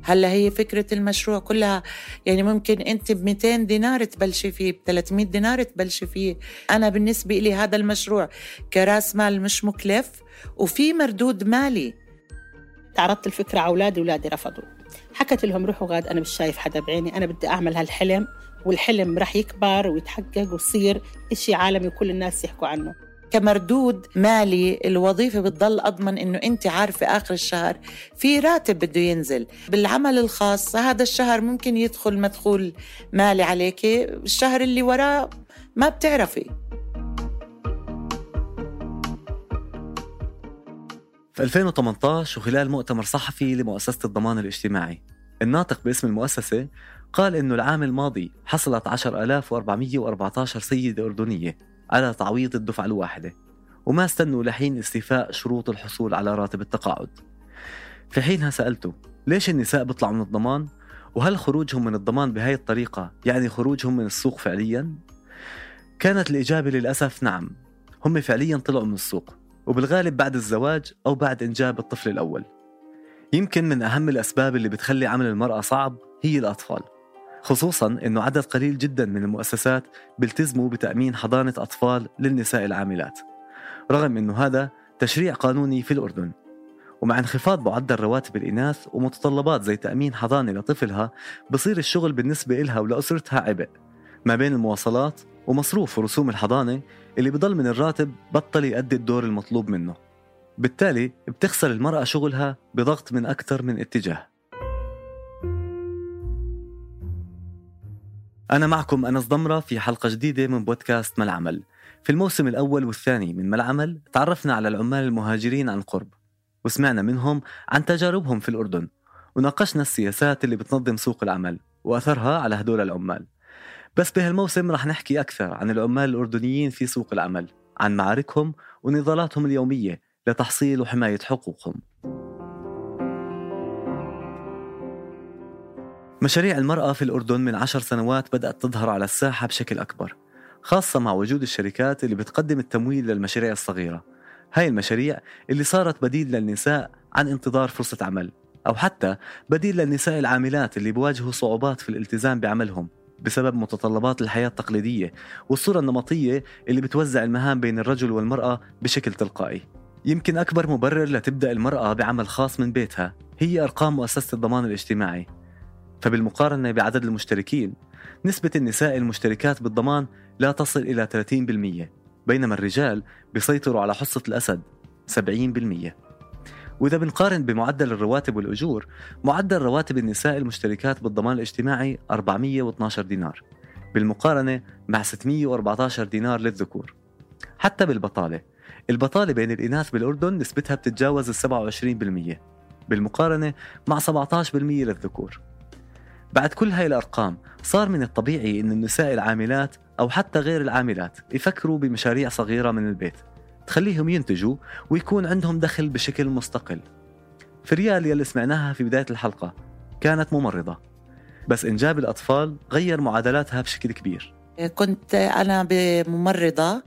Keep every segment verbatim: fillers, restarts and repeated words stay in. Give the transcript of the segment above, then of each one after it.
هلا هي فكرة المشروع كلها يعني ممكن أنت بمئتين دينار تبلشي فيه، بثلاثمئة دينار تبلشي فيه. أنا بالنسبة لي هذا المشروع كراس مال مش مكلف وفي مردود مالي. تعرضت الفكرة على أولادي، أولادي رفضوا. حكت لهم روحوا غاد، أنا مش شايف حدا بعيني، أنا بدي أعمل هالحلم، والحلم رح يكبر ويتحقق ويصير إشي عالمي وكل الناس يحكوا عنه. كمردود مالي الوظيفة بتضل أضمن إنه أنت عارفة آخر الشهر في راتب بده ينزل. بالعمل الخاص هذا الشهر ممكن يدخل مدخول مالي عليك، الشهر اللي وراه ما بتعرفي. في ألفين وثمانية عشر وخلال مؤتمر صحفي لمؤسسة الضمان الاجتماعي، الناطق باسم المؤسسة قال إنه العام الماضي حصلت عشرة آلاف وأربعمئة وأربعة عشر سيدة أردنية على تعويض الدفعة الواحدة، وما استنوا لحين استيفاء شروط الحصول على راتب التقاعد. في حينها سألته ليش النساء بيطلعوا من الضمان؟ وهل خروجهم من الضمان بهاي الطريقة يعني خروجهم من السوق فعليا؟ كانت الإجابة للأسف نعم، هم فعليا طلعوا من السوق، وبالغالب بعد الزواج أو بعد إنجاب الطفل الأول. يمكن من أهم الأسباب اللي بتخلي عمل المرأة صعب هي الأطفال، خصوصاً أنه عدد قليل جداً من المؤسسات بيلتزموا بتأمين حضانة أطفال للنساء العاملات، رغم أنه هذا تشريع قانوني في الأردن. ومع انخفاض معدل رواتب الإناث ومتطلبات زي تأمين حضانة لطفلها، بصير الشغل بالنسبة إلها ولأسرتها عبء ما بين المواصلات ومصروف ورسوم الحضانة اللي بضل من الراتب بطل يؤدي الدور المطلوب منه. بالتالي بتخسر المرأة شغلها بضغط من أكثر من اتجاه. أنا معكم أنس ضمرة في حلقة جديدة من بودكاست ما العمل. في الموسم الأول والثاني من ما العمل تعرفنا على العمال المهاجرين عن قرب، وسمعنا منهم عن تجاربهم في الأردن، وناقشنا السياسات اللي بتنظم سوق العمل وأثرها على هدول العمال. بس بهالموسم رح نحكي أكثر عن العمال الأردنيين في سوق العمل، عن معاركهم ونضالاتهم اليومية لتحصيل وحماية حقوقهم. مشاريع المرأة في الأردن من عشر سنوات بدأت تظهر على الساحة بشكل أكبر، خاصة مع وجود الشركات اللي بتقدم التمويل للمشاريع الصغيرة. هاي المشاريع اللي صارت بديل للنساء عن انتظار فرصة عمل، أو حتى بديل للنساء العاملات اللي بواجهوا صعوبات في الالتزام بعملهم بسبب متطلبات الحياة التقليدية والصورة النمطية اللي بتوزع المهام بين الرجل والمرأة بشكل تلقائي. يمكن أكبر مبرر لتبدأ المرأة بعمل خاص من بيتها هي أرقام مؤسسة الضمان الاجتماعي. فبالمقارنة بعدد المشتركين، نسبة النساء المشتركات بالضمان لا تصل إلى ثلاثين بالمئة، بينما الرجال بيسيطروا على حصة الأسد سبعين بالمئة. وإذا بنقارن بمعدل الرواتب والأجور، معدل رواتب النساء المشتركات بالضمان الاجتماعي أربعمئة واثني عشر دينار بالمقارنة مع ستمئة وأربعة عشر دينار للذكور. حتى بالبطالة، البطالة بين الإناث بالأردن نسبتها بتتجاوز السبعة وعشرين بالمئة بالمقارنة مع سبعة عشر بالمئة للذكور. بعد كل هاي الأرقام صار من الطبيعي أن النساء العاملات أو حتى غير العاملات يفكروا بمشاريع صغيرة من البيت تخليهم ينتجوا ويكون عندهم دخل بشكل مستقل. فريال يلي سمعناها في بداية الحلقة كانت ممرضة، بس إنجاب الأطفال غير معادلاتها بشكل كبير. كنت أنا بممرضة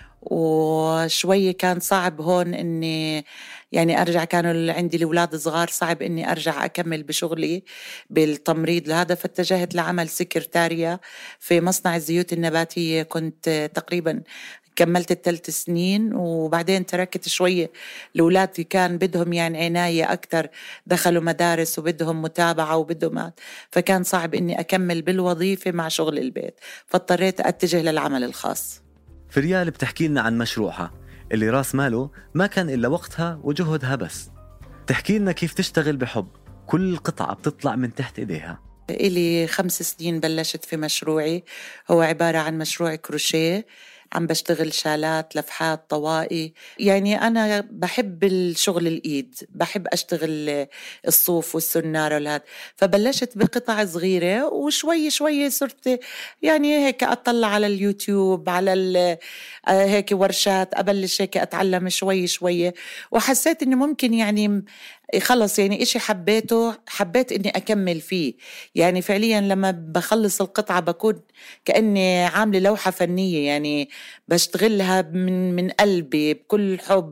وشوية كان صعب هون إني يعني أرجع، كانوا عندي الأولاد صغار، صعب إني أرجع أكمل بشغلي بالتمريض لهذا، فاتجهت لعمل سكرتارية في مصنع الزيوت النباتية. كنت تقريباً كملت الثلاث سنين وبعدين تركت شوية. الأولاد كان بدهم يعني عناية أكتر، دخلوا مدارس وبدهم متابعة وبدهم، فكان صعب إني أكمل بالوظيفة مع شغل البيت، فاضطريت أتجه للعمل الخاص. فريال بتحكي لنا عن مشروعها اللي راس ماله ما كان إلا وقتها وجهدها بس. تحكي لنا كيف تشتغل بحب، كل قطعة بتطلع من تحت إيديها. إلي خمس سنين بلشت في مشروعي، هو عبارة عن مشروع كروشيه، عم بشتغل شالات، لفحات، طوائي. يعني أنا بحب الشغل الإيد، بحب أشتغل الصوف والسنارة والهاد، فبلشت بقطع صغيرة وشوي شوي صرت يعني هيك أطلع على اليوتيوب، على هيك ورشات، أبلش هيك أتعلم شوي شوي، وحسيت إنه ممكن يعني خلص يعني إشي حبيته، حبيت إني أكمل فيه. يعني فعليا لما بخلص القطعة بكون كأني عاملة لوحة فنية، يعني بشتغلها من من قلبي بكل حب،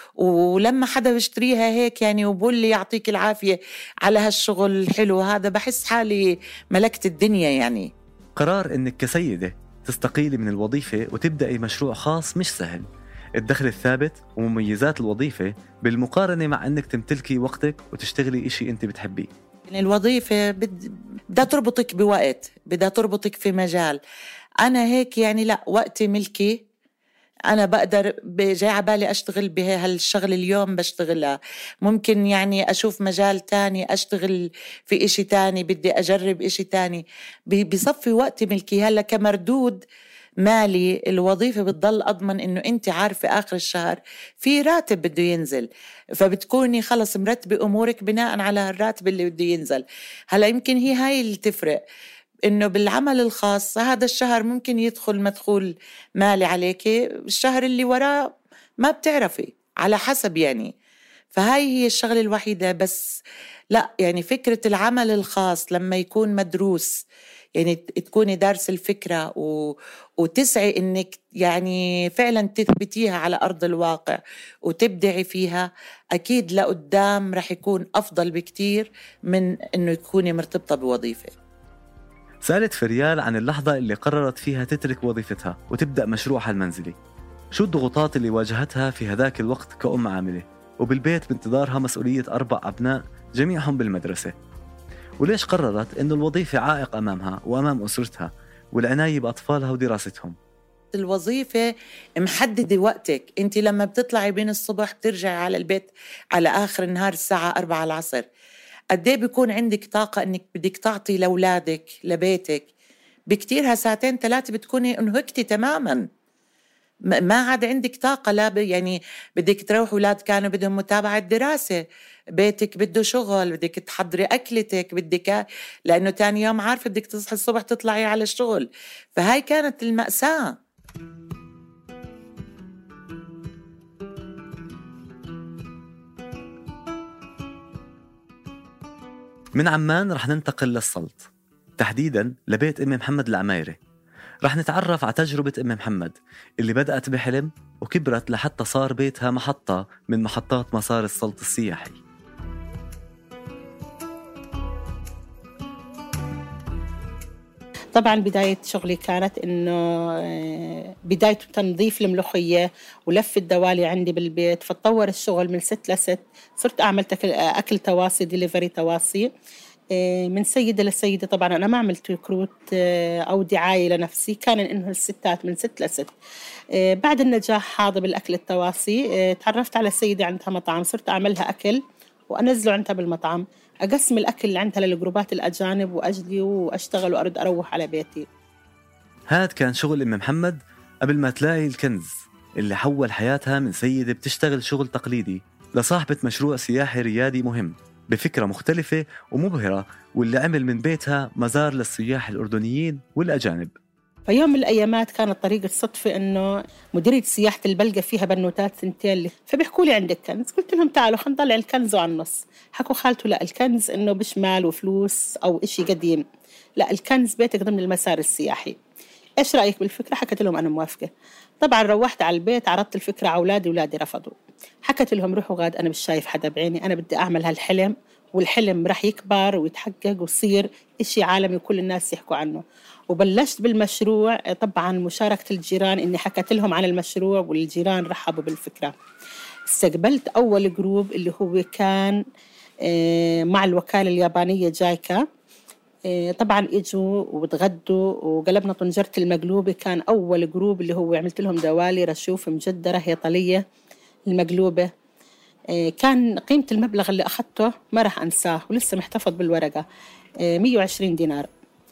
ولما حدا بيشتريها هيك يعني وبقول لي يعطيك العافية على هالشغل الحلو هذا، بحس حالي ملكت الدنيا. يعني قرار إنك كسيدة تستقيلي من الوظيفة وتبدأي مشروع خاص مش سهل. الدخل الثابت ومميزات الوظيفة بالمقارنة مع أنك تمتلكي وقتك وتشتغلي إشي أنت بتحبيه. يعني الوظيفة بدها تربطك بوقت، بدها تربطك في مجال. أنا هيك يعني لا، وقتي ملكي، أنا بقدر جاي عبالي أشتغل بهالشغل اليوم بشتغلها، ممكن يعني أشوف مجال تاني أشتغل في إشي تاني، بدي أجرب إشي تاني، بصفي وقتي ملكي. هلا كمردود مالي الوظيفة بتضل أضمن إنه أنت عارفة آخر الشهر في راتب بده ينزل، فبتكوني خلص مرتبة أمورك بناء على الراتب اللي بده ينزل. هلا يمكن هي هاي اللي تفرق، إنه بالعمل الخاص هذا الشهر ممكن يدخل مدخول مالي عليك، الشهر اللي وراه ما بتعرفي، على حسب يعني. فهاي هي الشغلة الوحيدة. بس لا يعني فكرة العمل الخاص لما يكون مدروس، يعني تكوني دارس الفكرة و... وتسعي إنك يعني فعلا تثبتيها على أرض الواقع وتبدعي فيها، أكيد لقدام رح يكون أفضل بكتير من إنه تكوني مرتبطة بوظيفة. سألت فريال عن اللحظة اللي قررت فيها تترك وظيفتها وتبدأ مشروعها المنزلي. شو الضغوطات اللي واجهتها في هذاك الوقت كأم عاملة وبالبيت بانتظارها مسؤولية أربع أبناء جميعهم بالمدرسة؟ وليش قررت إنه الوظيفة عائق أمامها وأمام أسرتها والعناية بأطفالها ودراستهم؟ الوظيفة محددة وقتك، أنت لما بتطلعي بين الصبح بترجعي على البيت على آخر النهار الساعة أربعة العصر، قديه بيكون عندك طاقة إنك بدك تعطي لأولادك لبيتك؟ بكتيرها ساعتين ثلاثة بتكوني انهكتي تماماً، ما عاد عندك طاقة. لا يعني بدك تروح، أولاد كانوا بدهم متابعة دراسة، بيتك بده شغل، بدك تحضري أكلتك، بدك لأنه تاني يوم عارفة بدك تصحي الصبح تطلعي على الشغل. فهاي كانت المأساة. من عمان رح ننتقل للسلط، تحديداً لبيت أم محمد العمايرة. رح نتعرف على تجربة أم محمد اللي بدأت بحلم وكبرت لحتى صار بيتها محطة من محطات مسار السلط السياحي. طبعا بداية شغلي كانت إنه بداية تنظيف الملوخية ولف الدوالي عندي بالبيت، فتطور الشغل من ست لست، صرت أعمل أكل تواصي، ديليفري تواصي من سيدة لسيدة. طبعا أنا ما عملت ريكروت أو دعاية لنفسي، كان إنه الستات من ست لست. بعد النجاح هذا بالأكل التواصي تعرفت على سيدة عندها مطعم، صرت أعملها أكل وأنزله عندها بالمطعم، أقسم الأكل اللي عندها للجروبات الأجانب وأجلي وأشتغل وأرد أروح على بيتي. هاد كان شغل أم محمد قبل ما تلاقي الكنز اللي حول حياتها من سيدة بتشتغل شغل تقليدي لصاحبة مشروع سياحي ريادي مهم بفكرة مختلفة ومبهرة، واللي عمل من بيتها مزار للسياح الأردنيين والأجانب. فيوم من الأيامات كانت طريقة صدفة إنه مديرية سياحة البلقة فيها بنوتات سنتين، فبيحكوا لي عندك كنز؟ قلت لهم تعالوا خلينا نطلع الكنز على النص. حكوا خالته لا، الكنز إنه مش مال وفلوس أو إشي قديم، لا الكنز بيتك ضمن المسار السياحي، إيش رأيك بالفكرة؟ حكت لهم أنا موافقة. طبعا روحت على البيت عرضت الفكرة على أولادي، أولادي رفضوا. حكت لهم روحوا غاد، أنا مش شايف حدا بعيني، أنا بدي أعمل هالحلم والحلم رح يكبر ويتحقق ويصير إشي عالمي وكل الناس يحكوا عنه. وبلشت بالمشروع، طبعا مشاركة الجيران، إني حكت لهم عن المشروع والجيران رحبوا بالفكرة. استقبلت أول جروب اللي هو كان مع الوكالة اليابانية جايكا، طبعا إجوا وتغدوا وقلبنا طنجرة المقلوبة. كان أول جروب اللي هو عملت لهم دوالي رشوف مجدرة هيطلية المقلوبة. كان قيمة المبلغ اللي أخذته ما رح أنساه ولسه محتفظ بالورقة، مية وعشرين دينار.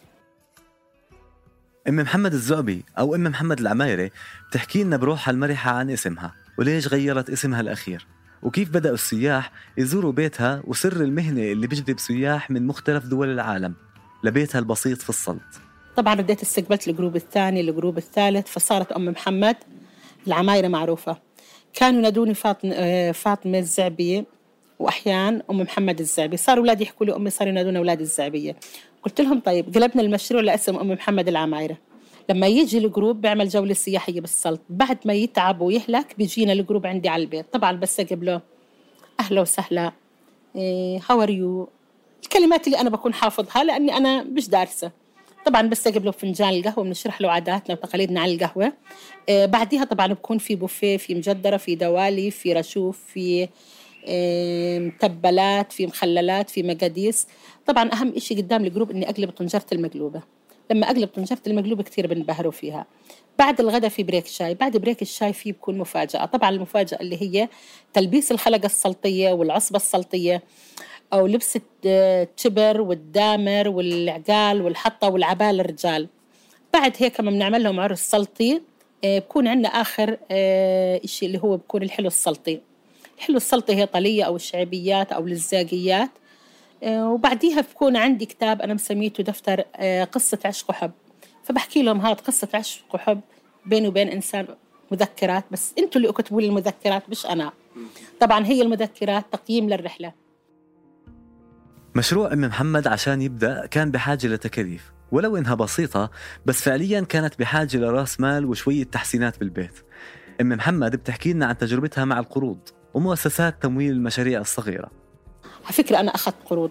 أم محمد الزعبي أو أم محمد العمايرة بتحكي لنا بروحها المرحة عن اسمها وليش غيرت اسمها الأخير، وكيف بدأوا السياح يزوروا بيتها، وسر المهنة اللي بيجذب سياح من مختلف دول العالم لبيتها البسيط في السلط. طبعا بديت استقبلت الجروب الثاني الجروب الثالث، فصارت أم محمد العمايرة معروفة. كانوا ينادوني فاطمة فاطمة الزعبية، وأحيان أم محمد الزعبي. صاروا أولادي يحكوا لي أمي، صاروا ينادون أولاد الزعبية. قلت لهم طيب قلبنا المشروع لاسم أم محمد العمايرة، لما يجي الجروب بيعمل جولة سياحية بالسلط، بعد ما يتعب ويهلك بيجينا الجروب عندي على البيت. طبعا بستقبله له أهلا وسهلا، هاو ار يو، الكلمات اللي أنا بكون حافظها لأني أنا مش دارسة. طبعا بستقبله فنجان القهوة، بنشرح له عاداتنا وتقاليدنا عن القهوة. آه بعديها طبعا بكون في بوفيه، في مجدرة، في دوالي، في رشوف، في آه متبلات، في مخللات، في مقاديس. طبعا أهم إشي قدام الجروب إني أقلب طنجرة المقلوبة. لما أقلب طنجرة المقلوبة كتير بنبهروا فيها. بعد الغداء في بريك شاي، بعد بريك الشاي فيه بكون مفاجأة. طبعا المفاجأة اللي هي تلبيس الخلقة السلطية والعصبة السلطية، أو لبس التبر والدامر والعقال والحطة والعبال للرجال. بعد هيك ما بنعمل لهم عرس سلطي. بكون عندنا آخر إشي اللي هو بكون الحلو السلطي. الحلو السلطي هي طلية أو الشعبيات أو الزاقيات. وبعديها بكون عندي كتاب أنا مسميته دفتر قصة عشق وحب، فبحكي لهم هذا قصة عشق وحب بيني وبين إنسان، مذكرات، بس أنتوا اللي أكتبوا لي المذكرات مش أنا. طبعا هي المذكرات تقييم للرحلة. مشروع أم محمد عشان يبدأ كان بحاجة لتكاليف، ولو إنها بسيطة بس فعلياً كانت بحاجة لرأس مال وشوية تحسينات بالبيت. أم محمد بتحكي لنا عن تجربتها مع القروض ومؤسسات تمويل المشاريع الصغيرة. على فكرة أنا أخذت قروض،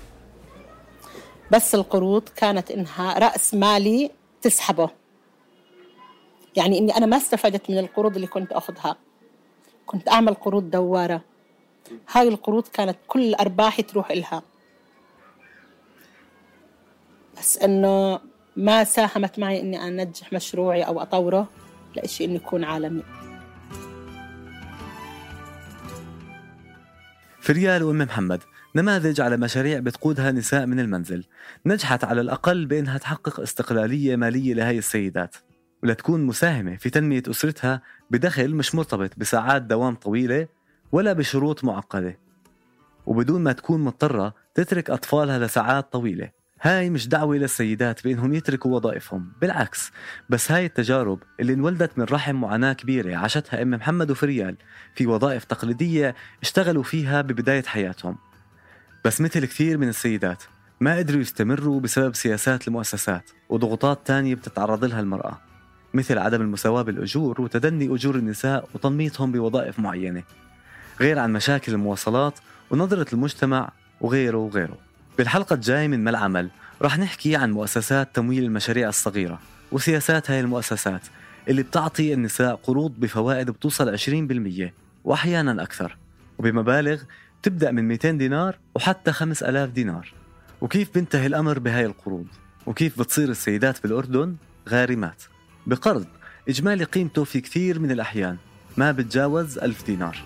بس القروض كانت إنها رأس مالي تسحبه، يعني إني أنا ما استفدت من القروض اللي كنت أخذها. كنت أعمل قروض دوارة، هاي القروض كانت كل أرباحي تروح إلها، بس إنه ما ساهمت معي إني أنجح مشروعي أو أطوره لإشي إنه يكون عالمي. فريال وأم محمد نماذج على مشاريع بتقودها نساء من المنزل، نجحت على الأقل بأنها تحقق استقلالية مالية لهاي السيدات، ولتكون مساهمة في تنمية أسرتها بدخل مش مرتبط بساعات دوام طويلة ولا بشروط معقدة، وبدون ما تكون مضطرة تترك أطفالها لساعات طويلة. هاي مش دعوة للسيدات بأنهم يتركوا وظائفهم، بالعكس، بس هاي التجارب اللي انولدت من رحم معاناة كبيرة عاشتها أم محمد وفريال في وظائف تقليدية اشتغلوا فيها ببداية حياتهم، بس مثل كثير من السيدات ما قدروا يستمروا بسبب سياسات المؤسسات وضغوطات تانية بتتعرض لها المرأة، مثل عدم المساواة بالأجور وتدني أجور النساء وتنميطهم بوظائف معينة، غير عن مشاكل المواصلات ونظرة المجتمع وغيره وغيره. بالحلقة الجاية من ملعمل رح نحكي عن مؤسسات تمويل المشاريع الصغيرة وسياسات هاي المؤسسات اللي بتعطي النساء قروض بفوائد بتوصل عشرين بالمية وأحيانا أكثر، وبمبالغ تبدأ من مئتين دينار وحتى خمسة آلاف دينار، وكيف بينتهي الأمر بهاي القروض، وكيف بتصير السيدات بالأردن غارمات بقرض إجمالي قيمته في كثير من الأحيان ما بتجاوز ألف دينار.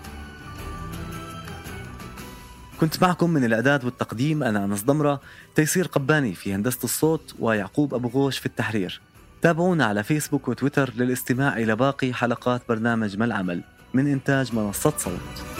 كنت معكم من الإعداد والتقديم أنا أنس ضمرة، تيسير قباني في هندسة الصوت، ويعقوب أبو غوش في التحرير. تابعونا على فيسبوك وتويتر للاستماع إلى باقي حلقات برنامج ملعمل من إنتاج منصة صوت.